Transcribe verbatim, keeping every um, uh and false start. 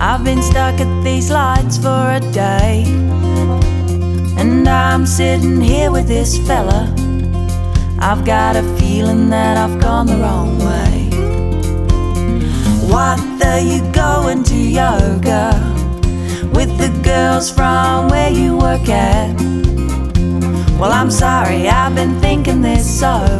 I've been stuck at these lights for a day, and I'm sitting here with this fella. I've got a feeling that I've gone the wrong way. What the you going to yoga with the girls from where you work at? Well, I'm sorry, I've been thinking this so